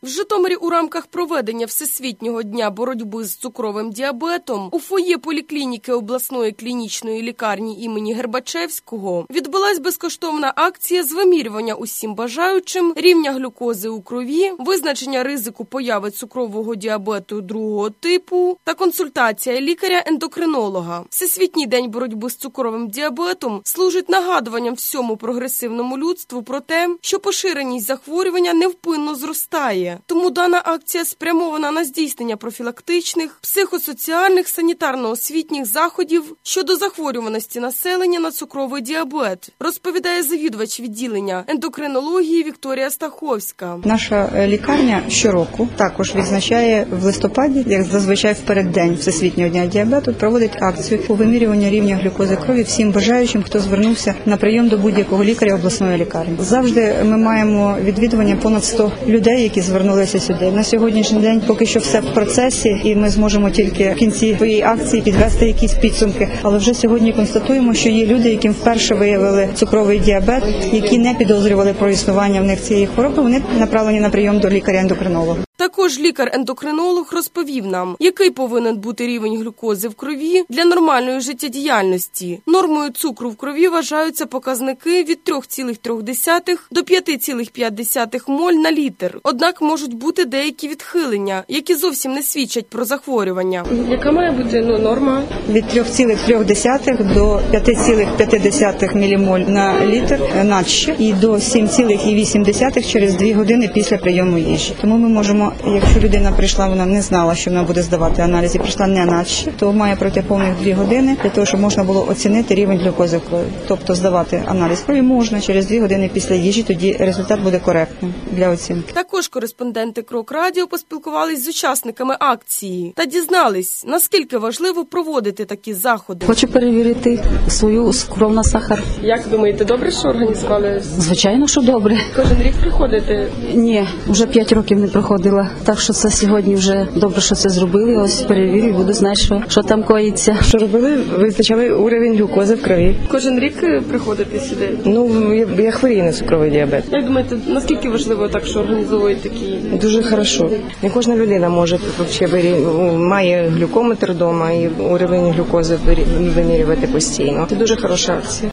В Житомирі у рамках проведення Всесвітнього дня боротьби з цукровим діабетом у фоє поліклініки обласної клінічної лікарні імені Гербачевського відбулась безкоштовна акція з вимірювання усім бажаючим рівня глюкози у крові, визначення ризику появи цукрового діабету другого типу та консультація лікаря-ендокринолога. Всесвітній день боротьби з цукровим діабетом служить нагадуванням всьому прогресивному людству про те, що поширеність захворювання невпинно зростає. Тому дана акція спрямована на здійснення профілактичних, психосоціальних, санітарно-освітніх заходів щодо захворюваності населення на цукровий діабет, розповідає завідувач відділення ендокринології Вікторія Стаховська. Наша лікарня щороку також відзначає в листопаді, як зазвичай в переддень Всесвітнього дня діабету, проводить акцію по вимірюванню рівня глюкози крові всім бажаючим, хто звернувся на прийом до будь-якого лікаря обласної лікарні. Завжди ми маємо відвідування понад 100 людей, які звернулися сюди. На сьогоднішній день поки що все в процесі, і ми зможемо тільки в кінці своєї акції підвести якісь підсумки. Але вже сьогодні констатуємо, що є люди, яким вперше виявили цукровий діабет, які не підозрювали про існування в них цієї хвороби, вони направлені на прийом до лікаря-ендокринолога. Також лікар-ендокринолог розповів нам, який повинен бути рівень глюкози в крові для нормальної життєдіяльності. Нормою цукру в крові вважаються показники від 3,3 до 5,5 моль на літр. Однак можуть бути деякі відхилення, які зовсім не свідчать про захворювання. Яка має бути норма? Від 3,3 до 5,5 ммоль на літр надще і до 7,8 через 2 години після прийому їжі. Тому ми можемо, якщо людина прийшла, вона не знала, що вона буде здавати аналіз і прийшла не надще, то має пройти повних 2 години для того, щоб можна було оцінити рівень глюкози в крові. Тобто здавати аналіз крові можна через 2 години після їжі, тоді результат буде коректним для оцінки. Також кореспонденти Крок Радіо поспілкувались з учасниками акції та дізнались, наскільки важливо проводити такі заходи. Хочу перевірити свою кров на сахар. Як думаєте, добре, що організували? Звичайно, що добре. Кожен рік приходите? Ні, вже 5 років не проходила. Так що це сьогодні вже добре, що це зробили. Ось перевірю, буду знати, що там коїться. Що робили? Визначали уровень глюкози в крові. Кожен рік приходите сюди? Ну, я хворію на цукровий діабет. Як думаєте, наскільки важливо так, що організовують такі? Дуже хорошо. Не кожна людина може має глюкометр вдома і уровень глюкози вимірювати постійно. Це дуже хороша акція.